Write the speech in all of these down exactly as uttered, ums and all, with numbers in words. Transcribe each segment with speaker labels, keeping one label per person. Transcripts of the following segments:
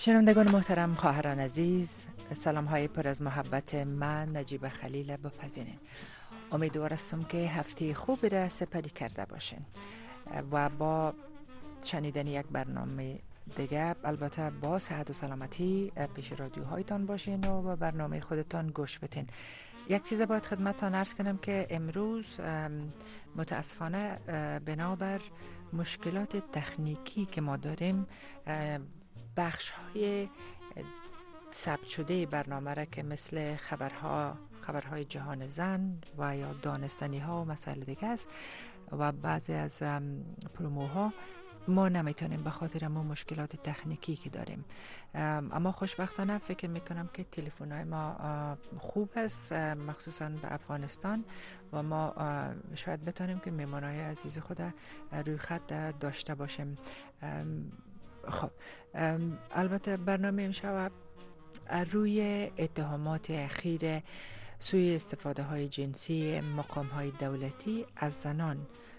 Speaker 1: شنوندگان محترم، خواهران عزیز، سلام های پر از محبت من نجیب خلیل بپذیرین. امیدوار هستم که هفته خوبی را سپری کرده باشین و با شنیدن یک برنامه دیگه، البته با صحت و سلامتی، پیش رادیوهایتان باشین و به برنامه خودتان گوش بدین. یک چیز باید خدمتتان عرض کنم که امروز متاسفانه بنابر مشکلات تکنیکی که ما داریم، بخش های ثبت شده برنامه را که مثل خبرها خبرهای جهان زن و یا دانستنی ها و مسائل دیگه است و بعضی از پروموها ما نمیتونیم به خاطر ما مشکلات تکنیکی که داریم. اما خوشبختانه فکر میکنم که تلفن های ما خوب است، مخصوصا به افغانستان، و ما شاید بتونیم که مهمانای عزیز خود روی خط داشته باشیم. خب البته برنامه امشب روی اتهامات اخیر سوی استفاده های جنسی مقام های دولتی از زنان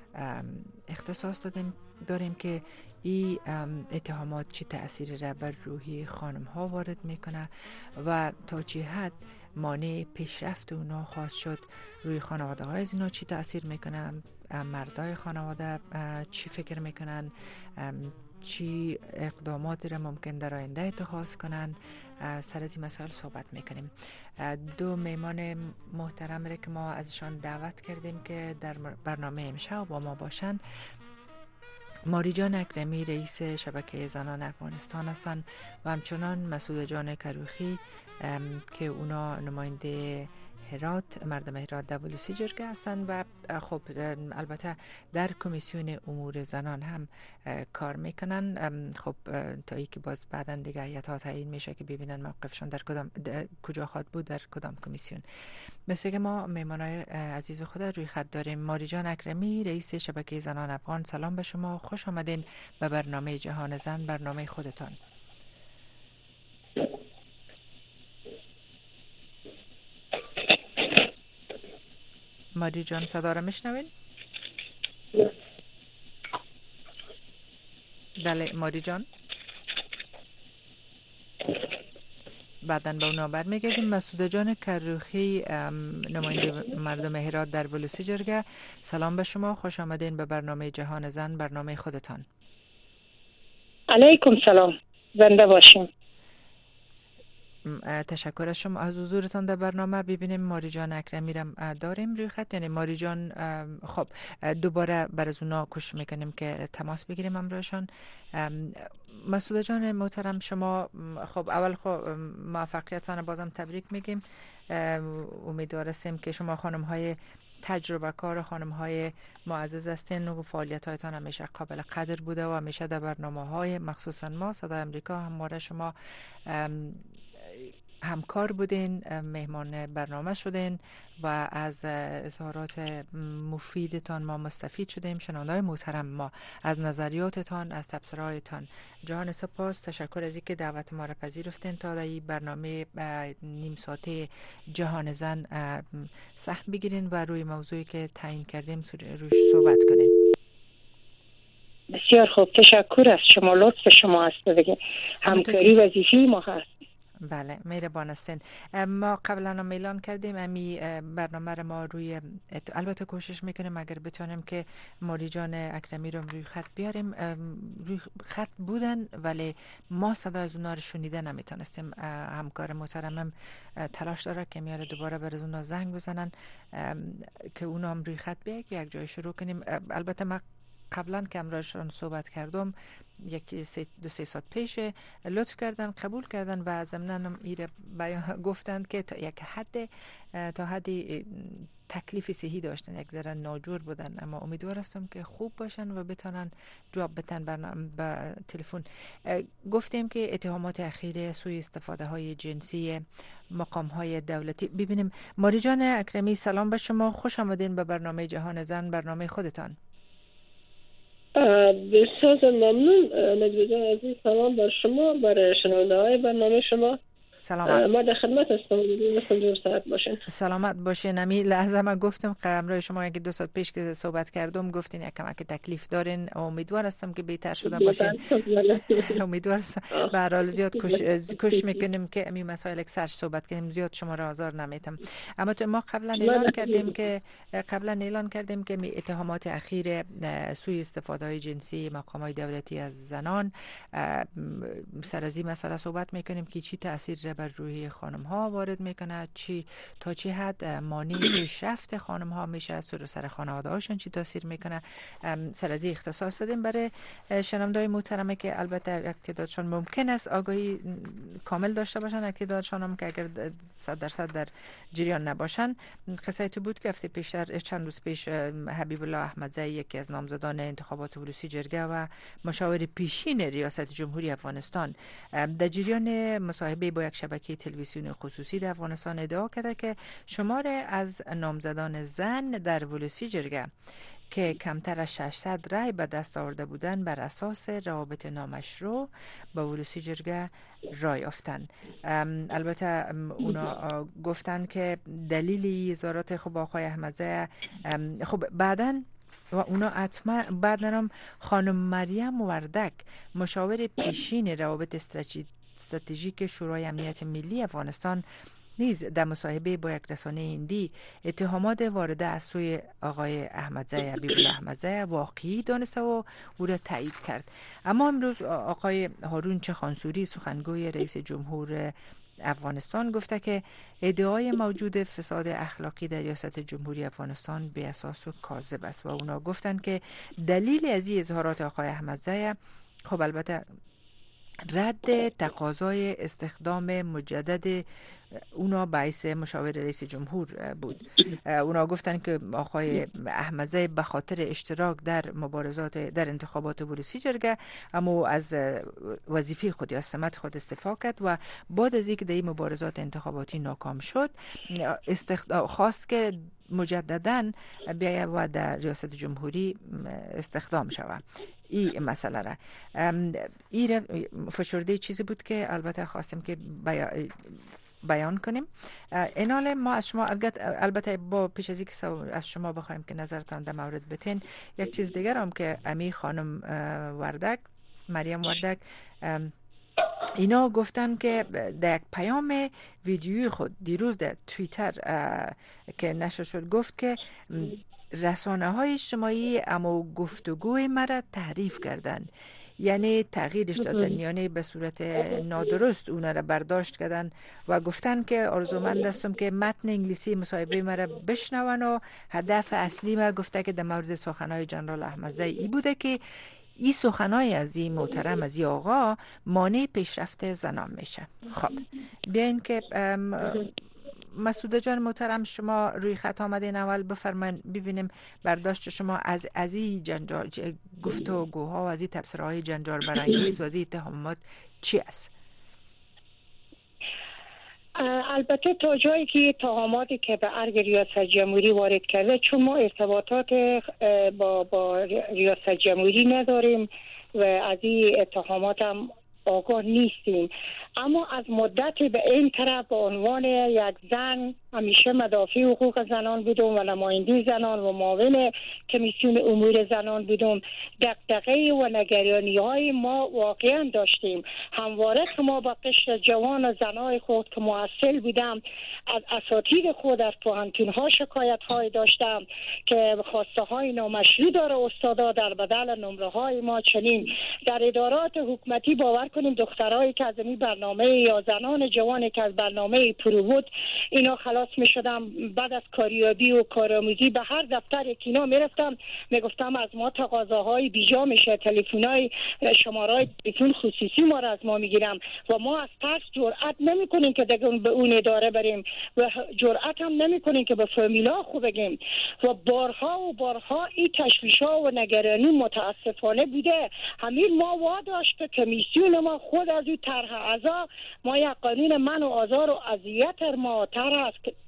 Speaker 1: اختصاص دادیم داریم که این اتهامات چه تأثیری را بر روحی خانم ها وارد میکنه و تا چه حد مانع پیشرفت اونا خواهد شد. روی خانواده های از اینا چی تأثیر میکنه، مردای خانواده چی فکر میکنن، چی اقداماتی را ممکن در آینده اتخاذ کنن. سر از این مسائل صحبت میکنیم. دو میمان محترم را که ما ازشان دعوت کردیم که در برنامه امشب با ما باشن، ماری جان اکرمی رئیس شبکه زنان افغانستان هستند و همچنان مسعود جان کروخی که اونا نماینده هرات، مردم هرات دبلیوسی جرگه هستند و خب البته در کمیسیون امور زنان هم کار میکنن. خب تا ای که باز بعدن دیگه هیئت‌ها تعیین میشه که ببینن موقفشون در کدام کجا خواهد بود، در کدام کمیسیون. مثل که ما میمانای عزیز خود روی خط داریم. ماری جان اکرمی رئیس شبکه زنان افغان، سلام به شما، خوش آمدین به برنامه جهان زن، برنامه خودتان. ماری جان صدا را میشنوین؟ بله ماری جان، بعداً به اونا برمیگردیم. مسعود جان کروخی نماینده مردم هرات در ولوسی جرگه، سلام به شما، خوش آمدین به برنامه جهان زن، برنامه خودتان.
Speaker 2: علیکم سلام، زنده باشیم.
Speaker 1: تشکر از شما از حضورتان در برنامه. ببینیم ماری جان اکرمی را داریم روی خط، یعنی ماری جان. خب دوباره بر از اونا کوشش میکنیم که تماس بگیریم امروزشان. مسعود جان محترم، شما خب اول خب موفقیتان بازم تبریک میگیم. امیدوار هستیم که شما خانم های تجربه کار، خانم های معزز هستین و فعالیت هایتان همیشه قابل قدر بوده و همیشه در برنامه های مخصوصا ما صدای امریکا همواره شما همکار بودین، مهمان برنامه شدین و از اظهارات مفیدتان ما مستفید شدیم. شنونده‌های محترم، ما از نظریاتتان، از تبصره‌هایتان جهان سپاس. تشکر از اینکه دعوت ما را پذیرفتین تا در این برنامه نیم ساعته جهان زن سهم بگیرین و روی موضوعی که تعیین کردیم روش صحبت کنین.
Speaker 2: بسیار خوب، تشکر از شما، لطف شما است دیگه. همکاری وظیفه ما هست.
Speaker 1: بله مهربان هستین. ما قبلا هم اعلان کردیم امی برنامه را ما روی، البته کوشش میکنیم اگر بتونیم که ماری جان اکرمی رو روی خط بیاریم. روی خط بودن ولی ما صدا از اونا رو شنیده نمیتونستیم. همکار محترمم تلاش داره که میاره دوباره بر از اونا زنگ بزنن که اونا هم روی خط بیاید که یک جای شروع کنیم. البته ما قبلا که امروزشون صحبت کردم یکی سه دو سه ساعت پیش لطف کردن، قبول کردن و ضمناً هم ایره بیان گفتند که تا یک حد تا حدی تکلیف صحی داشتن، یک ذره ناجور بودن، اما امیدوار هستم که خوب باشن و بتونن جواب بدن به تلفن. گفتیم که اتهامات اخیر سوء استفاده های جنسی مقام های دولتی. ببینیم ماری جان اکرمی، سلام به شما، خوش آمدین به برنامه جهان زن، برنامه خودتان.
Speaker 3: بسیار ممنون نجیب جان عزیز. سلام بر شما، بر شنونده های برنامه شما
Speaker 1: سلامت.
Speaker 3: ما در خدمت هستم. دور ساعت باشین.
Speaker 1: سلامت باشین. امی لحظه من گفتم همراه شما یکی دو ساعت پیش که صحبت کردم گفتین یک کمک تکلیف دارین. امیدوار هستم که بهتر شده باشین. امیدوار هستم. به هر حال زیاد کش کش میکنیم که امی مسائل سرش صحبت کنیم، زیاد شما را آزار نمیتم. اما تو ما قبلا اعلان کردیم که قبلا اعلان کردیم که می اتهامات اخیر سوء استفاده های جنسی مقامات دولتی از زنان، سر از این مسئله صحبت میکنیم که چی تاثیر بر روحی خانم ها وارد میکنه، چی تا چی حد مانع پیشرفت خانم ها میشه، سر سر خانواده هاشون چی تاثیر میکنه. سر از این اختصاص دادیم برای شنوندای محترمه که البته اقتدارشان ممکن است آگاهی کامل داشته باشن، اقتدارشان هم که اگر صد درصد در جریان نباشن. قصه تو بود که هفته پیشتر چند روز پیش حبیب الله احمدزی یکی از نامزدان انتخابات ولوسی جرگه و مشاور پیشین ریاست جمهوری افغانستان در جریان مصاحبه با یک شبکه تلویزیونی خصوصی در افغانستان ادعا کرده که شمار از نامزدان زن در ولوسی جرگه که کمتر از ششصد رای به دست آورده بودند بر اساس روابط نامشروع با ولوسی جرگه رای یافتند. البته اونا گفتن که دلیل اظهارات خب آقای احمدزی خب بعداً و اونا حتما بعد نام خانم مریم وردک مشاور پیشین روابط استراتژیک شورای امنیت ملی افغانستان نیز در مصاحبه با یک رسانه هندی اتهامات وارده از سوی آقای احمدزی حبیب الله احمدزی واقعی دانسته و او را تایید کرد. اما امروز آقای هارون چخانسوری سخنگوی رئیس جمهور افغانستان گفته که ادعای موجود فساد اخلاقی در ریاست جمهوری افغانستان بی اساس و کاذب است و اونا گفتند که دلیل از این اظهارات آقای احمدزی خب البته رد تقاضای استخدام مجدد اونا باعث مشاور رئیس جمهور بود. اونا گفتن که آقای احمدزی به خاطر اشتراک در مبارزات در انتخابات ولوسی جرگه اما از وظیفه خود یا سمت خود استعفا کرد و بعد از اینکه در این مبارزات انتخاباتی ناکام شد استخدام خواست که مجدداً بیاید و در ریاست جمهوری استخدام شود. این مسئله را این فشرده چیزی بود که البته خواستم که بیا بیان کنیم. اینال ما از شما البته با پیش از اینکه از شما بخوایم که نظرتان در مورد بتین یک چیز دیگر هم که امی خانم وردک مریم وردک اینا گفتن که در یک پیام ویدیوی خود دیروز در توییتر که نشر شد گفت که رسانه های اجتماعی اما گفتگوی مرا تحریف کردن، یعنی تغییرش دادن، یعنی به صورت نادرست اونا را برداشت کردن و گفتن که آرزومند هستم که متن انگلیسی مصاحبه مرا بشنون و هدف اصلی ما گفته که در مورد سخنهای جنرال احمدزی ای بوده که این سخنهای از این محترم از این آقا مانع پیشرفت زنان میشه. خب بیاین که مسعود جان محترم شما روی خط آمدین، اول بفرمایید ببینیم برداشت شما از از این جنجال گفتگوها و از این تبصره‌های جنجال برانگیز و از این اتهامات چی است؟
Speaker 2: البته تا جایی که اتهاماتی که به ارگ ریاست جمهوری وارد کرده، چون ما ارتباطات با با ریاست جمهوری نداریم و از این اتهامات هم آگاه نیستیم، اما از مدتی به این طرف به عنوان یک زن همیشه مدافع حقوق زنان بودم و نماینده زنان و معاون کمیسیون امور زنان بودم. دغدغه و نگرانی های ما واقعا داشتیم. همواره که ما با قشر جوان و زنای خود که محصل بودم از اساتید خود از پوهنتون ها شکایت های داشتم که خواسته های نامشروع داره استادا در بدل نمره های ما. چنین در ادارات حکومتی باور کنیم دخترایی که از این برنامه یا زنان جوانی که از برنامه پروود اینا خلاص می شدم، بعد از کاریابی و کارآموزی به هر دفتر یکینا می رفتم می گفتم از ما تقاضاهای بیجا میشه، تلفن‌های شماره‌های تلفن خصوصی ما را از ما میگیرم و ما از ترس جرئت نمی کنیم که دیگه به اون اداره بریم و جرئت هم نمی کنیم که به فامیلا خوب بگیم و بارها و بارها این تشویش‌ها و نگرانی متاسفانه بوده. همین ما واداشت که کمیسیون ما خود از این طرح اعضا ما یک قانون من و آزار و اذیت ما طرح است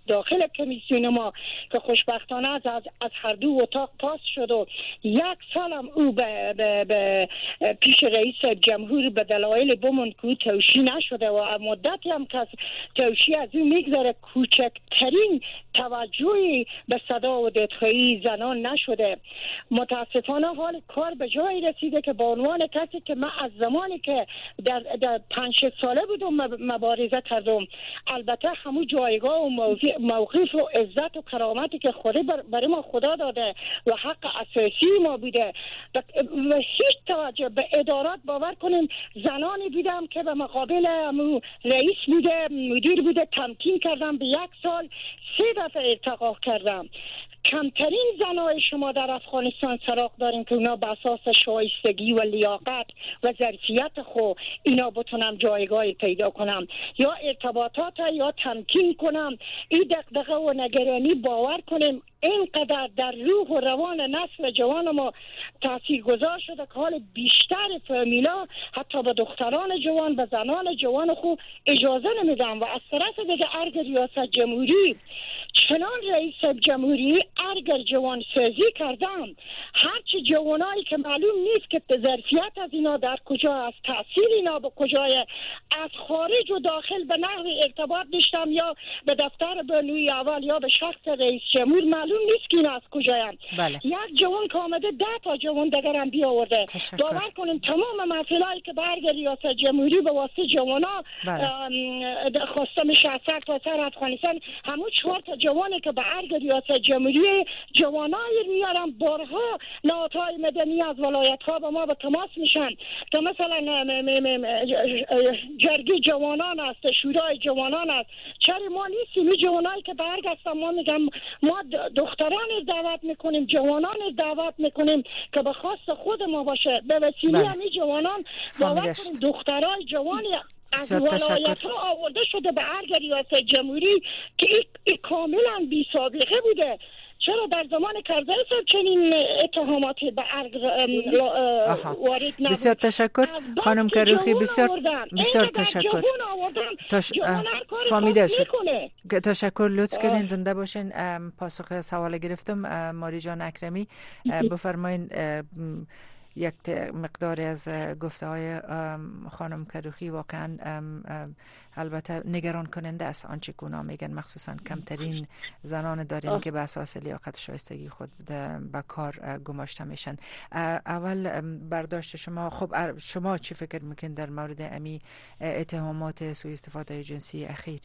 Speaker 2: داخل کمیسیون ما که خوشبختانه از از هر دو اتاق پاس شد و یک سال هم او به, به, به پیش رئیس جمهور به دلایل بمون که توشی نشده و مدتی هم که توشی از او میگذره کوچکترین توجهی به صدا و دادخواهی زنان نشده. متاسفانه حال کار به جایی رسیده که با عنوان کسی که من از زمانی که در, در پنج شش ساله بودم مبارزه کردم، البته همون جایگاه و موقف و عزت و کرامتی که خدا برای ما خدا داده و حق اساسی ما بوده و هیچ توجه به ادارات باور کنیم زنانی بودم که به مقابل رئیس بوده مدیر بوده تمکین کردم، به یک سال سه دفعه ارتقا کردم. کمترین زنای شما در افغانستان سراغ داریم که اونا به اساس شایستگی و لیاقت و ظرفیت خو اینا بتونم جایگاهی پیدا کنم یا ارتباطات یا تمکین کنم. این دغدغه و نگرانی باور کنیم اینقدر در روح و روان نسل جوان ما تاثیرگذار شده که حال بیشتر فامیلا حتی به دختران جوان به زنان جوان خو اجازه نمیدن و از طرف دیگه ارگ ریاست جمهوری چنان رئیس جمهوری ارگ جوان سازی کردن هرچی جوانایی که معلوم نیست که ظرفیت از اینا در کجا از تأثیر اینا به کجای از خارج و داخل به نحو ارتباط داشتم یا به دفتر بانوی اول یا به شخص رئیس جمهور معلوم نیست که اینا از کجایم.
Speaker 1: بله.
Speaker 2: یک جوان که آمده ده تا جوان دگرم بیا آورده. باور کنیم تمام مسائلی که برگ ریاست جمهوری به واسطه جوانا بله. خواسته میشه از سر تا سر افغانستان همون چهار تا جوانی که به برگ ریاست جمهوری جوانای میارن بارها نهادهای مدنی از ولایت ها به ما به تماس میشن که مثلا جرگی جوانان است شورای جوانان است چرا ما نیستیم این جوانایی که برگ هستن ما میگم ما دختران دعوت میکنیم جوانان دعوت میکنیم که به خواست خود ما باشه به وسیله بله. همین جوانان باور کنیم دخترای جوانی از ولایت ها آورده شده به ارگ ریاست جمهوری که این ای کاملا بی سابقه بوده. چرا در زمان کرزی صاحب چنین اتهاماتی به ارگ وارد نبود؟
Speaker 1: بسیار تشکر خانم کروخی، بسیار بسیار تشکر. تش... فهمیده شد. تشکر، لطف کردین، زنده باشین. پاسخ سوال گرفتم. ماری جان اکرمی بفرمایین یک مقداری از گفته های خانم کروخی واقعا البته نگران کننده است آنچه که اونا میگن، مخصوصا کمترین زنان داریم آه. که به اساس لیاقت شایستگی خود به کار گماشته میشن. اول برداشت شما، خب شما چی فکر میکنید در مورد امی اتهامات سوء استفاده جنسی اخیر؟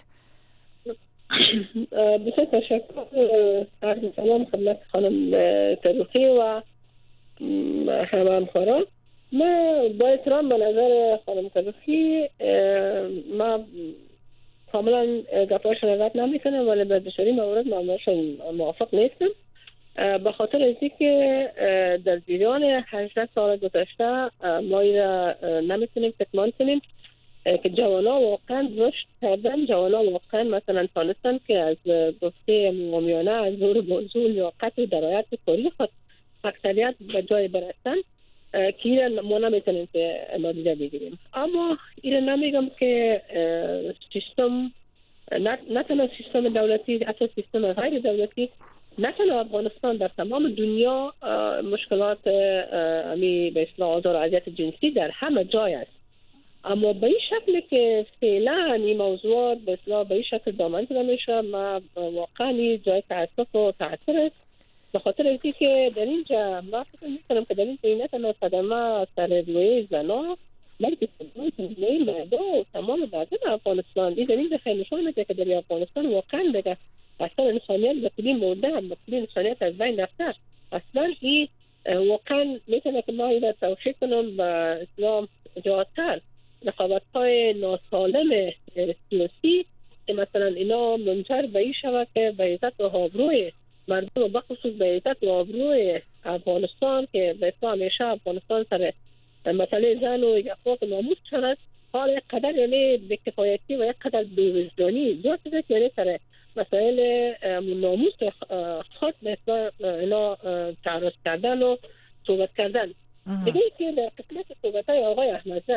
Speaker 3: بسیار تشکر. عرض سلام خدمت خانم کروخی و همه همکاران. ما با احترام به نظر خانم کروخی ما کاملا گپاشون رد نمیکنم ولی به بسیاری موارد معاملهشون موافق نیستم به خاطر از اینکه در جریان هجده سال گذشته ما را نمیتونیم تکمان کنیم که جوانا واقعا رشد کردن، جوانا واقعا مثلا تانستن که از گفته مومیانه از زور بزرگ یا قطع درایت کاری خود اکثریت به جای برستن که این ما نمیتونیم که نادیده بگیریم. اما این نمیگم که سیستم نه تنها سیستم دولتی حتی سیستم غیر دولتی نه تنها افغانستان در تمام دنیا مشکلات امی به اصطلاح آزار و اذیت جنسی در همه جای است، اما به این شکل که فعلا این موضوعات به اصطلاح به این شکل دامن زده میشه ما واقعا جای تاسف و تاثیر است به خاطر اینکه که در اینجا ما فکر می‌کنم که در اینجا نه تنها صدمه سر روی زنا بلکه صدمه مردا و تمام مردم افغانستان این در اینجا خیلی نشان میده که در افغانستان واقعا دیگه اصلا انسانیت به کلی مرده به کلی انسانیت از بین رفته. اصلا این واقعا میتونه که ما این توصیه کنم به اسلام جهاتر رقابت‌های ناسالم سیاسی که مثلا اینا منجر به این شود که به عزت و آبروی مردم و بخصوص به عزت و آبروی افغانستان که به اسم همیشه افغانستان سر مسئله زن و حقوق ناموس شد حال یک قدر یعنی بی‌کفایتی و یک قدر بی‌وجدانی زیاد شده که یعنی سر مسائل ناموس خود به اسم اینا تعرض کردن و صحبت کردن. دیگه که در قسمت صحبت‌های آقای احمدزی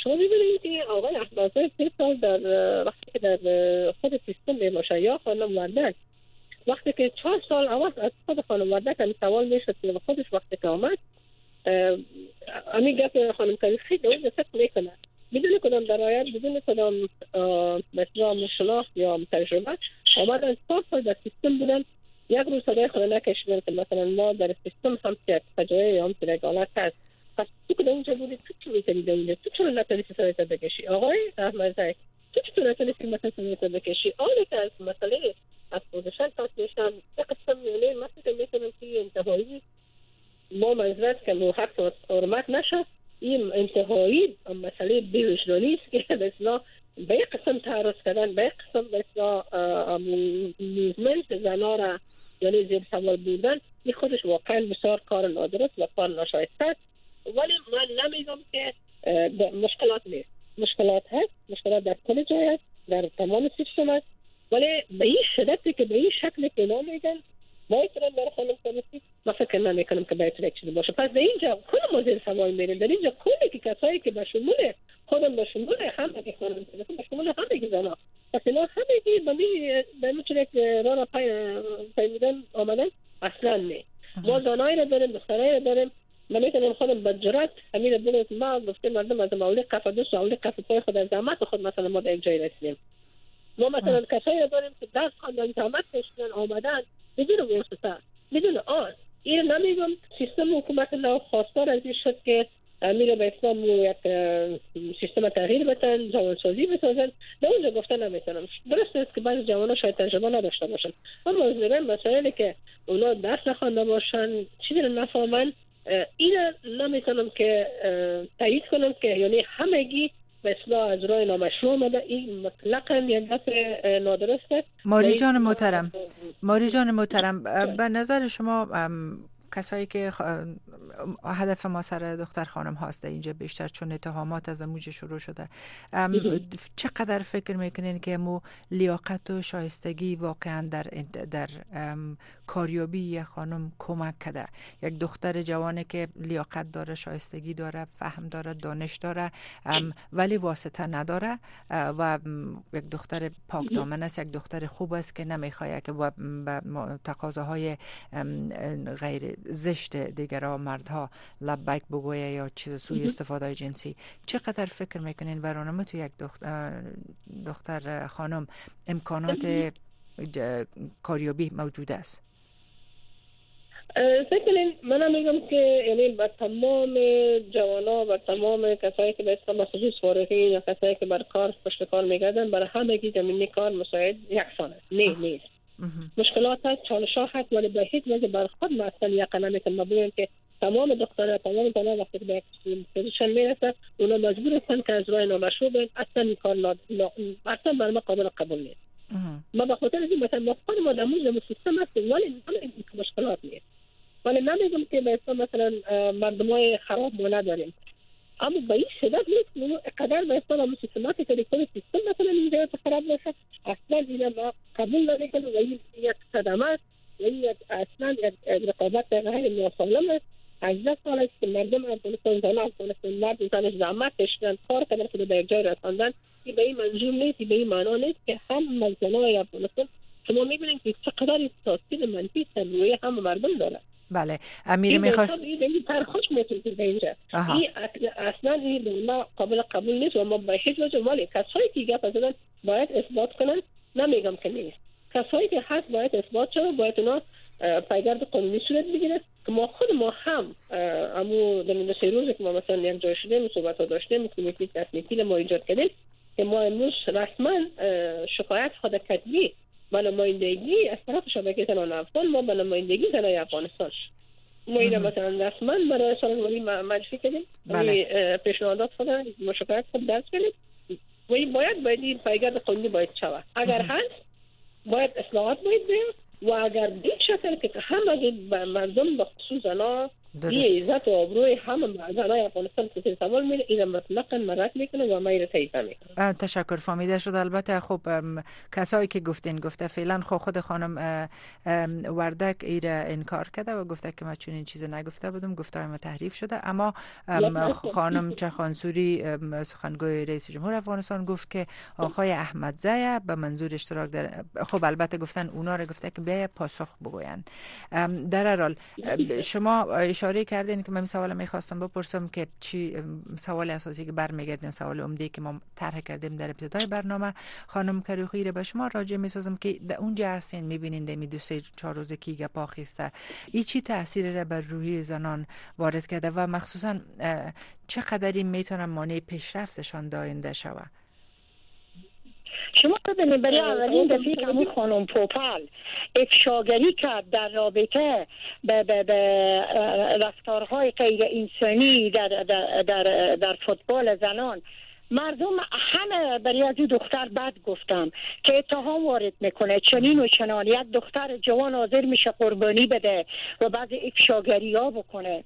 Speaker 3: شما می‌بینید که آقای احمدزاده سه سال در وقتی که در خود سیستم میباشه یا خانم وردک وقتی که چهار سال عوض از خود خانم وردک هم سوال میشد که خودش وقتی که آمد امی گفت خانم کریخی دوید فکر میکنه بدون کدام درایت بدون کدام مثلا مشناخت یا تجربه آمدن چهار سال در سیستم بودن یک روز صدای خود نکشیدن که مثلا ما در سیستم هم که فجایع یا هم که رگالت هست پس تو که در اونجا بودی تو چی میتونی در اونجا تو چرا نتونستی سرایت بکشی آقای احمدزاده تو چطور نتونستی مثلا سرایت بکشی آنی که از مسئله از پوزیشن پاس میشن یک قسم یعنی مثلا میتونم که انتهایی ما منظرت که مو حق حرمت نشه این انتهایی مسئله بیوجدانی است که به اصطلاح به یک قسم تعرض کردن به یک قسم به اصطلاح موومنت زنا را یعنی زیر سوال بردن این خودش واقعا بسیار کار نادرست و کار ناشایسته است ولی من نمیگم که مشکلات نیست مشکلات هست مشکلات در کل جای هست در تمام سیستم هست ولی به این شدتی که به این شکلی که نمیگن باید را در خانم کریخی ما فکر نمیکنم که باید یک چیزی باشه پس در اینجا کل ما زیر سوال میریم در اینجا کلی که کسایی که به شمول خودم به شمول همه که خانم کریخی به شمول همه که زنا پس اینا همه که به میچون یک را را پیمیدن آمدن اصلا نه ما زنایی را داریم دخترایی را داریم نمیتونیم خودم به جرات همین بگیم ما گفتیم مردم از مولی قف دوست مولی قف پای خود از زحمت خود مثلا ما در یک جای رسیدیم ما مثلا کسایی را داریم که دست خواندن زحمت کشیدن آمدن بدون واسطه بدون آن این نمیگم سیستم حکومت نو خواستار از این شد که میره به اسلام یک سیستم تغییر بدن جوانسازی بسازن در اونجا گفتن نمیتونم درست است که بعضی جوانان شاید تجربه نداشته باشن اما از مسائلی که اونا درس نخوانده باشن چیزی رو نفهمن این نمیتونم که تایید کنم که یعنی همگی به اصلاح از راه نامشروع آمده این مطلقاً یک دفع نادرست است
Speaker 1: ماری جان محترم ماری جان محترم به نظر شما کسایی که هدف ما سر دختر خانم هاست اینجا بیشتر چون اتهامات از موج شروع شده چقدر فکر میکنین که مو لیاقت و شایستگی واقعا در در کاریابی خانم کمک کرده یک دختر جوانه که لیاقت داره شایستگی داره فهم داره دانش داره ولی واسطه نداره و یک دختر پاک دامن است یک دختر خوب است که نمیخواد که به تقاضاهای غیر زشت دیگرها مردها لبیک بگویه یا چیز سوی استفاده جنسی چقدر فکر میکنین برانه تو یک دختر, دختر خانم امکانات کاریابی موجود است؟
Speaker 3: فکر کنین من میگم که یعنی با تمام جوانا و تمام کسایی که به اسم خصوص فارغین یا کسایی که بر کار پشت کار میگردن برای همگی زمینی کار مساعد یکسان است نه نیست مشکلات هست چالش ها هست ولی به هیچ وجه بر خود ما اصلا یقه نمیکنم ما بگویم که تمام دخترها تمام زنان وقتی که به یک پوزیشن میرسن اونا مجبور هستن که از راه نامشروع برن اصلا این کار نا... نا... اصلا برای ما قابل قبول نیست ما به خاطر از این مثلا ما خود ما در موجود سیستم هستیم ولی نمیگم که مشکلات نیست ولی نمیگم که به اسم مثلا مردم های خراب ما نداریم اما به این شدت نیست اقدر به اسم همون سیستماتی که دیگه سیستم مثلا اینجا خراب باشه اصلا اینا ما قبول نمیکنم و این یک صدمه است و این اصلا یک رقابت غیر ناسالم است هجده سال است که مردم افغانستان زنان افغانستان مردم زنش زحمت کشیدن کار کردن خود به یک جای رساندن این به این منظور نیست به این معنا نیست که هم زنان افغانستان شما میبینید که چقدر تاثیر منفی سر روی هم مردم داره
Speaker 1: بله امیر میخواست
Speaker 3: این پرخوش میتونید به اینجا این اصلا این ما قابل قبول نیست و ما به هیچ وجه ولی کسایی که گپ زدن باید اثبات کنن نمیگم که نیست کسایی که هست باید اثبات شد باید اونا پیگرد قانونی صورت بگیره که ما خود ما هم امو در این سه روزی که ما مثلا یک جای شدیم صحبت ها داشتیم کمیته تکنیکی ما ایجاد کردیم که ما امروز رسما شکایت خود کتبی و نمایندگی از طرف شبکه زنان افغان ما به نمایندگی زنان افغانستان ما اینه مثلا رسما برای سالنوری معرفی کردیم بله. پیشنهادات خود مشکلات خود درس کردیم و این باید باید این پیگرد قانونی باید شود اگر هست باید اصلاحات باید بیم و اگر دید شکل که همه مردم به خصوص زنان این عزت و آبروی همه مردای افغانستان که سوال میره این مطلقاً مرد میکنه و ما تایید میکنه.
Speaker 1: تشکر فهمیده شد. البته خب کسایی که گفتین گفته فعلا خود خود خانم وردک ایره انکار کرده و گفته که من چون این چیز نگفته بودم، گفتم ما تحریف شده. اما خانم چخانسوری سخنگوی رئیس جمهور افغانستان گفت که آقای احمدزی به منظور اشتراک در، خب البته گفتن اونا رو گفته که به پاسخ بگوین. در هر حال شما اشاره کردین که من سوال میخواستم بپرسم که چی سوال اساسی که برمیگردیم، سوال عمده که ما طرح کردیم در ابتدای برنامه، خانم کریخی رو به شما راجع میسازم که در اونجا هستین میبینین دمی دو سه چهار روز کی گپا خسته، این چی تاثیر را بر روحی زنان وارد کرده و مخصوصا چقدری میتونن مانع پیشرفتشان داینده شوه؟
Speaker 2: شما ببینید برای اولین دفعه که همون خانم پوپل افشاگری کرد در رابطه به به به رفتارهای غیر انسانی در در در, در فوتبال زنان، مردم همه برای از دختر بد گفتم که اتهام وارد میکنه چنین و چنان، یک دختر جوان حاضر میشه قربانی بده و بعد افشاگری ها بکنه.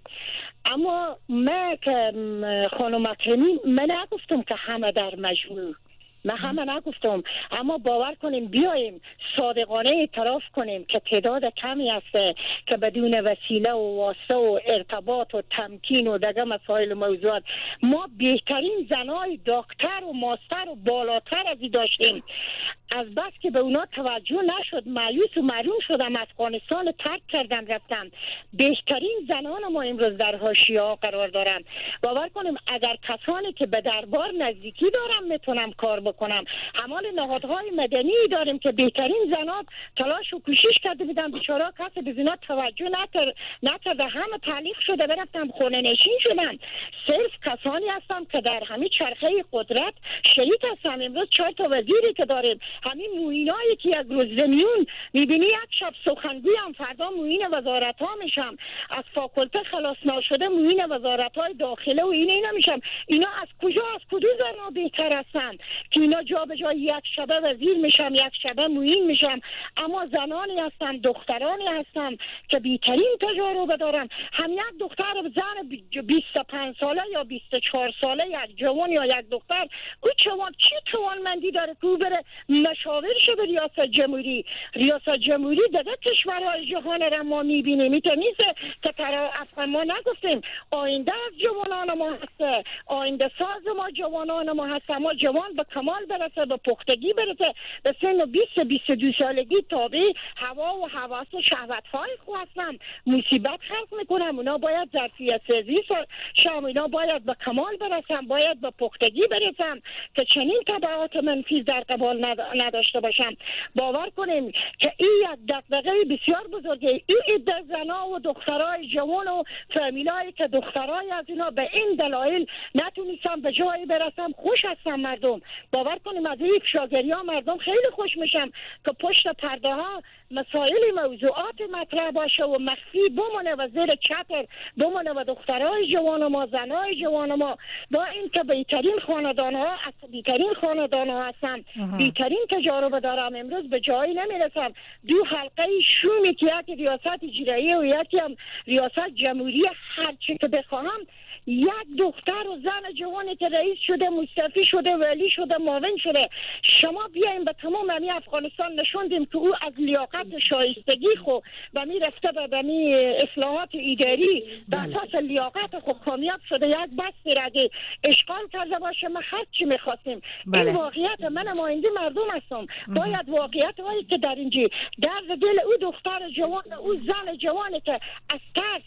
Speaker 2: اما من که خانم اکرمی من نگفتم که همه در مجموع، من همه نگفتم، اما باور کنیم بیاییم صادقانه اعتراف کنیم که تعداد کمی هسته که بدون وسیله و واسطه و ارتباط و تمکین و دیگه مسائل موضوعات ما بهترین زنای دکتر و ماستر و بالاتر از این داشتیم. از بس که به اونا توجه نشد مایوس و محروم شدم، افغانستان ترک کردم رفتم. بهترین زنان ما امروز در حاشیه ها قرار دارن. باور کنیم اگر کسانی که به دربار نزدیکی دارم میتونم کار بکنم، همان نهادهای مدنی داریم که بهترین زنان تلاش و کوشش کرده بودن، بیچاره کسی به اینا توجه نکرد نکرده، همه تعلیق شده برفتم خونه نشین شدن. صرف کسانی هستم که در همین چرخه قدرت شریک هستم. امروز چهار تا وزیری که داریم، همین موینایی که یک روز زمیون میبینی یک شب سخنگوی هم فردا موین وزارت ها میشم، از فاکولته خلاص نشده موین وزارت های داخله و این اینا میشم. اینا از کجا از کدوم زنا بهتر هستن که اینا جا به جا یک شبه وزیر میشم یک شبه موین میشم؟ اما زنانی هستن دخترانی هستن که بیترین تجارب دارن. هم یک دختر زن بیست و پنج ساله یا بیست و چهار ساله یک جوان یا یک دختر او جوان چی توانمندی داره که او بره مشاور شه به ریاست جمهوری؟ ریاست جمهوری دیگه کشورهای جهان را ما میبینیم. میتونه نیست که طرف افغان ما نگفتیم آینده از جوانان ما هست، آینده ساز ما جوانان ما هست. ما جوان به کمال برسه، به پختگی برسه، به سن بیست بیست و دو سالگی تابع هوا و حواس و شهوت‌های خود هستن، مصیبت خلق میکنم. اونا باید ظرفیت سازی شام، اینا باید به کمال برسن، باید به پختگی برسن که چنین تبعات منفی در قبال نداشته باشم. باور کنیم که این یک دغدغه بسیار بزرگه. این عده زنا و دخترای جوان و فامیلایی که دخترای از اینا به این دلایل نتونستم به جایی برسم خوش هستم. مردم باور کنیم از این افشاگری ها مردم خیلی خوش میشم که پشت پرده ها مسائل موضوعات مطرح باشه و مخفی بمونه و زیر چتر بمونه و دخترای جوان ما زنای جوان ما با این که بهترین خاندان ها از بهترین خاندان ها هستن، بهترین تجارب دارم، امروز به جایی نمیرسم. دو حلقه شومی که یک ریاست اجرایی و یکی هم ریاست جمهوری، هرچی که بخواهم یک دختر و زن جوانی که رئیس شده، مستفی شده، ولی شده، معاون شده. شما بیایم به تمام امی افغانستان نشوندیم که او از لیاقت شایستگی خو و می رفته به می اصلاحات اداری به اساس لیاقت خو کامیاب شده. یک بستی را اگه اشغال کرده باشه ما هر چی میخواستیم. این واقعیت من نماینده مردم هستم. باید واقعیت هایی که در اینجا درد دل او دختر جوان او زن جوانی که از ترس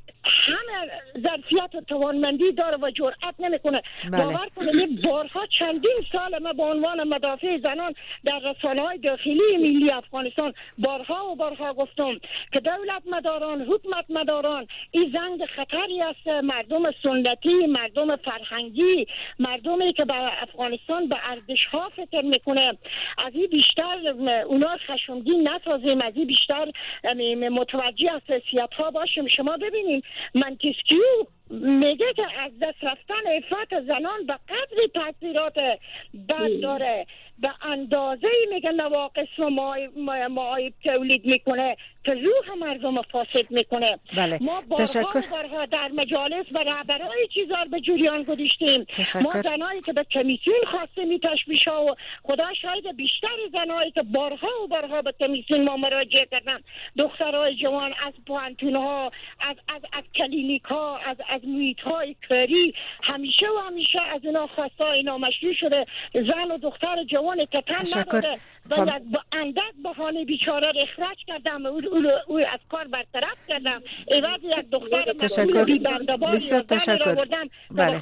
Speaker 2: همه ظرفیت و توانمندی داره و جرأت نمیکنه. باور کنید بارها چندین سال ما به عنوان مدافع زنان در رسانه‌های داخلی ملی افغانستان بارها و بارها گفتم که دولت مداران، حکومت مداران این زنگ خطری است. مردم سنتی، مردم فرهنگی، مردمی که به افغانستان به ارزش‌ها فکر میکنه، از این بیشتر اونا خشمگین نسازیم، از این بیشتر متوجه حساسیت‌ها باشیم. شما ببینید منتسکیو میگه که از دست رفتن عفت زنان به قدری تاثیرات بد داره به اندازه میگه نواقص و معایب تولید میکنه که روح مردم فاسد میکنه.
Speaker 1: بله.
Speaker 2: ما بارها
Speaker 1: تشکر.
Speaker 2: بارها در مجالس و رهبرای چیزا به جریان گذاشتیم. ما زنایی که به کمیسیون خواستیم تشویش ها و خدا شاید بیشتر زنایی که بارها و بارها به کمیسیون ما مراجعه کردن، دخترای جوان از پوانتون ها، از از از کلینیک ها، از از محیط های کاری، همیشه و همیشه از اینا خواسته اینا مشروع شده. زن و دختر جوان تتن نداره و فهم... با اندک بهانه بیچاره را اخراج کردم، او, او, او از کار برطرف کردم. ایواز یک دختر مسئول بی‌بنده‌بار
Speaker 1: بسیار تشکر.
Speaker 2: بله.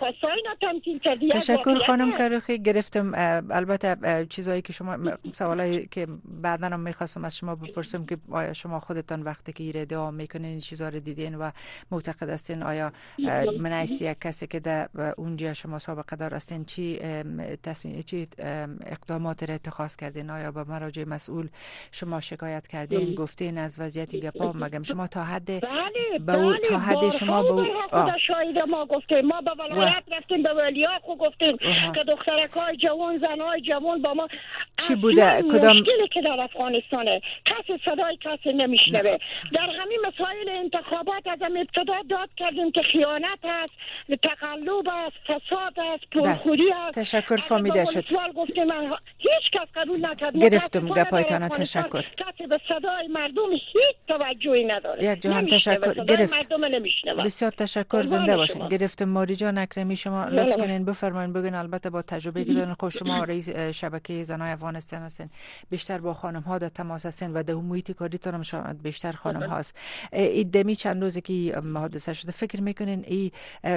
Speaker 1: تشکر خانم کروخی. گرفتم البته چیزایی که شما سوالایی که بعدا هم میخواستم از شما بپرسم که آیا شما خودتان وقتی که ایره ادعا میکنین این چیزا رو دیدین و معتقد هستین آیا منعیسی یک کسی که در اونجا شما سابقه دار هستین چی تصمیم چی اقدامات را اتخاذ کردین؟ آیا با مراجع مسئول شما شکایت کردین؟ گفتین از وضعیت گپا؟ مگم شما تا حد
Speaker 2: بله
Speaker 1: با تا حد شما با
Speaker 2: خدا شاهد ما گفتیم، ما به ولایت رفتیم، به ولیعهد خو گفتیم که دخترکای جوان زنای جوان با ما
Speaker 1: چی بوده؟ کدام
Speaker 2: مشکلی که در افغانستانه کسی صدای کسی نمیشنوه. در همین مسائل انتخابات از ابتدا داد کردیم که خیانت هست، تقلب است، فساد است، پولخوری است.
Speaker 1: تشکر فهمیده شد.
Speaker 2: گفتیم هیچ کس قبول نکرد.
Speaker 1: گرفتم گپایتان. تشکر.
Speaker 2: کسی به صدای مردم هیچ توجهی نداره.
Speaker 1: یک جهان تشکر. گرفت.
Speaker 2: مردم
Speaker 1: بسیار تشکر. زنده باشین. گرفتم. ماری جان اکرمی شما لطف کنین بفرمایید بگین، البته با تجربه که دارین خود شما رئیس شبکه زنای افغانستان هستین، بیشتر با خانم ها در تماس هستین و در محیط کاریتون هم شاید بیشتر خانم هاست. این دمی چند روزی که حادثه شده فکر میکنین این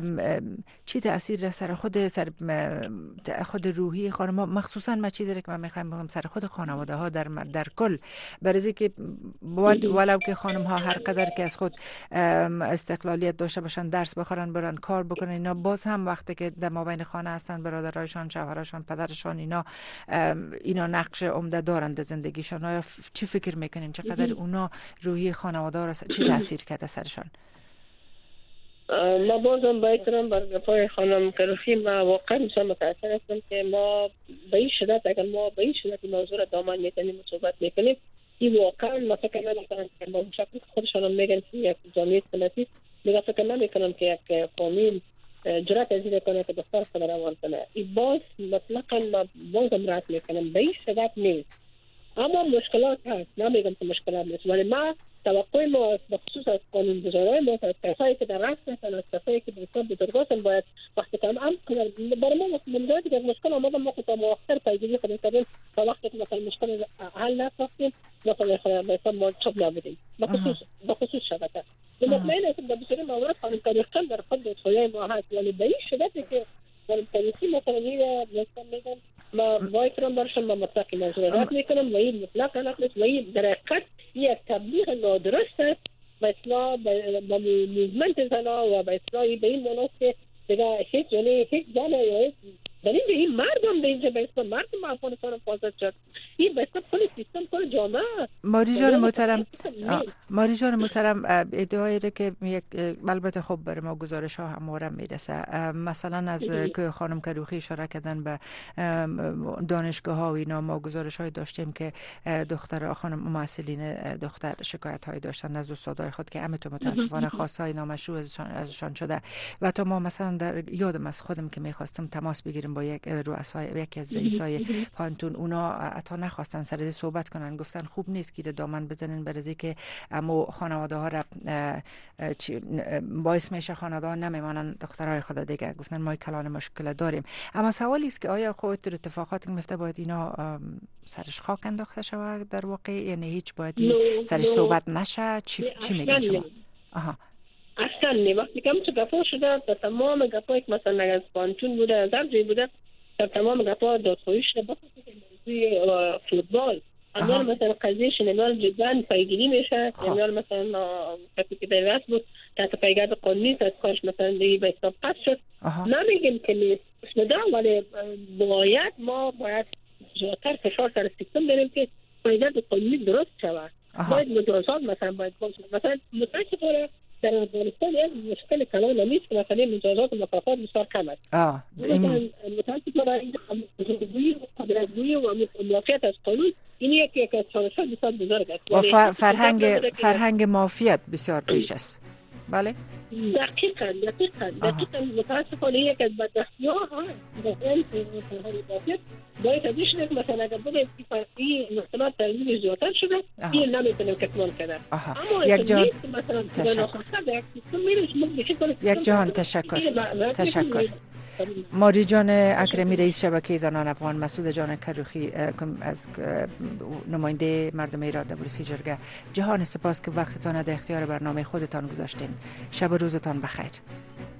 Speaker 1: چی تاثیر را سر خود سر خود روحی خانم ها، مخصوصا ما چیزی که من میخوام بگم سر خود خانواده ها در در کل، برای که بود ولو که خانم ها هر قدر که از خود استقلالیت داشته باشن، درس بخورن، برن کار بکنن، اینا باز هم وقتی که در مابین خانه هستن برادرایشان، شوهرشان، پدرشان، اینا اینا نقش عمده دارند در زندگیشان. آیا چی فکر میکنین چقدر اونا روحی خانواده را چی تاثیر کرده سرشان؟
Speaker 3: ما بازم با احترام بر گپای خانم کروخی ما واقعا میشم متاثر هستم که ما به این شدت اگر ما به این شدت موضوع را دامن میکنیم و صحبت میکنیم، این واقعا ما فکر نمیکنم که با شکل خودشان هم میگن که یک جامعه سنتی میگه فکر نمیکنم که یک قومی جرأت از این کنه که دختر خود روان کنه. این باز مطلقا ما بازم رد میکنم به این شدت نیست، اما مشکلات هست، نمیگم که مشکلات نیست، ولی ما توقع ما بخصوص از قانون‌گذارای ما، از کسایی که در رأس هستن، از کسایی که به حساب بزرگان باید وقتی که هم کنن برای ما وقتی منظوری که مشکل آمده ما که تا مؤخر پیگیری خود کردیم تا وقتی که مثلا مشکل حل نساختیم مثلا به حساب ما چوب نبودیم بخصوص بخصوص شبکه. مطمئن هستم در بسیاری موارد قانون کاریختن در خود دستگاه ما هست، ولی به این شدتی که قانون کاریختی مثلا میره مثلا میگن ما با احترام برشون ما مطلقی منظور رد میکنم و این مطلق حق نیست و این در حقیقت یک تبلیغ نادرست است و اصلاح با موزمنت زنا و با اصلاحی به این مناس که دیگه هیچ یعنی هیچ زن یا در این به این مردم به اینجا به اصلاح مردم افغانستان فاسد شد، این به اصلاح کل سیستم کل جامعه.
Speaker 1: ماری جان محترم ماری جان محترم ادعایی را که یک البته خب برای ما گزارش ها همواره میرسه، مثلا از که خانم کروخی اشاره کردن به دانشگاه ها و اینا، ما گزارش های داشتیم که دختر خانم مسئولین دختر شکایت های داشتن از استادای خود که همه تو متاسفانه خواستای نامشروع ازشان شده و تا ما مثلا در یادم از خودم که میخواستم تماس بگیرم با یک رؤسای یکی از رئیسای پانتون، اونا حتی نخواستن سر صحبت کنن، گفتن خوب نیست که دامن بزنن برای که اما خانواده ها را باعث میشه خانواده ها نمیمانن دخترای خود دیگه، گفتن ما کلان مشکل داریم. اما سوالی است که آیا خودت اتفاقات که میفته باید اینا سرش خاک انداخته شود در واقع، یعنی هیچ باید سرش صحبت نشه؟ چی چی میگن شما؟ آها
Speaker 3: اصلا نه، وقتی که همچه گفا شده تا تمام گفایی که مثلا از پانتون بوده از هر جایی بوده تا تمام گفا دادخواهی شده بخصوص موضوع فوتبال امیال مثلا قضیهش امیال جدا پیگیری میشه، امیال مثلا کسی که در رست بود تحت پیگرد قانونی از کارش مثلا دیگه به حساب قصد شد. نمیگیم که نیست شده، ولی باید ما باید جاتر فشار سر سیستم بریم که پیگرد قانونی درست شود. باید مجازات مثلا باید مثلا متاسفانه در افغانستان یک مشکل کلان نیست که مثلا مجازات و مکافات بسیار کم است.
Speaker 1: آه این
Speaker 3: متاسفانه این بزرگی و قدرتگویی و موافقت از قانون این یک یک از چالش‌ها بسیار بزرگ است.
Speaker 1: و فرهنگ فرهنگ معافیت بسیار پیش است. بله
Speaker 3: دقیقاً دقیقاً دقیقاً متاسفانه یک از بدبختی‌ها هست مثلا فرهنگ معافیت باید ازش نگه مثلا اگر بوده این مشکلات تلویز زیادتر شده این نمیتونیم کتمان کنه. اما
Speaker 1: یک جان
Speaker 3: مثلا تشکر
Speaker 1: یک جهان تشکر تشکر ماری جان اکرمی رئیس شبکه زنان افغان، مسعود جان کروخی از نماینده مردم اراده بورسی جرگه، جهان سپاس که وقتتان در اختیار برنامه خودتان گذاشتین. شب و روزتان بخیر.